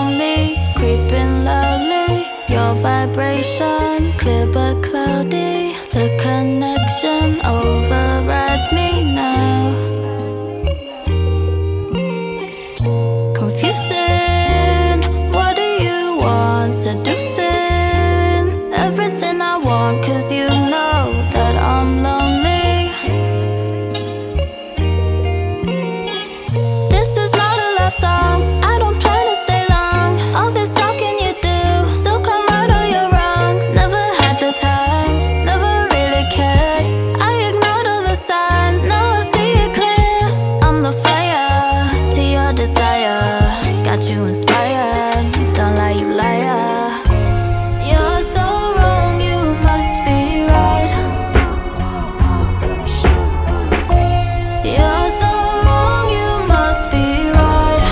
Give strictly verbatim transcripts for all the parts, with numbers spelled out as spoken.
around me, creeping loudly. Your vibration, clear but cloudy. The connection overrides me now. Confusing, what do you want? Seducing, everything I want, cause you know that I'm lonely. This is not a love song, I don't plan to stay long. All this talking you do, still come right all your wrongs. Never had the time, never really cared. I ignored all the signs, now I see it clear. I'm the fire to your desire, got you inspired, don't lie, you liar. You're so wrong, you must be right. You're so wrong, you must be right.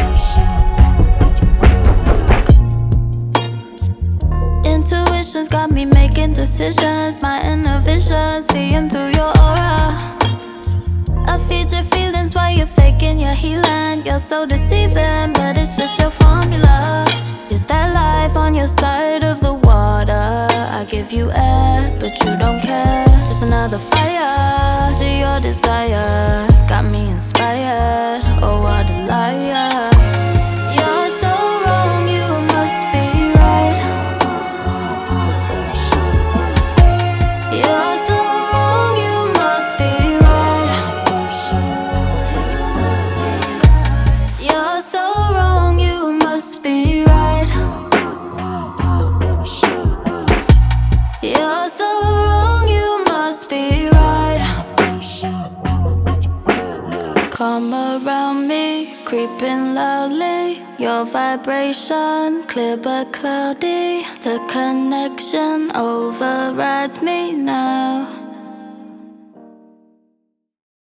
Intuition's got me making decisions, my inner vision, seeing through your aura. I feed your feelings while you're faking your healing. You're so deceiving, but it's just your formula. Is that life on your side of the water? I give you air, but you don't care. Just another fire to your desire, got me inspired. Oh, what a liar. You're so wrong, you must be right. You're so wrong, you must be right. You're so wrong, you must be right. You're so wrong, you must be right. Come around me, creeping loudly. Your vibration, clear but cloudy. The connection overrides me now.